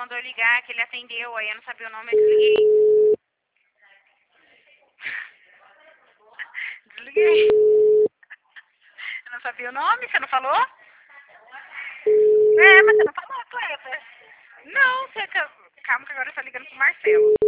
mandou ligar, que ele atendeu, aí eu não sabia o nome, eu desliguei. Desliguei. Eu não sabia o nome, você não falou? É, mas você não falou, Cleber. Não, você... Calma que agora eu tô ligando pro Marcelo.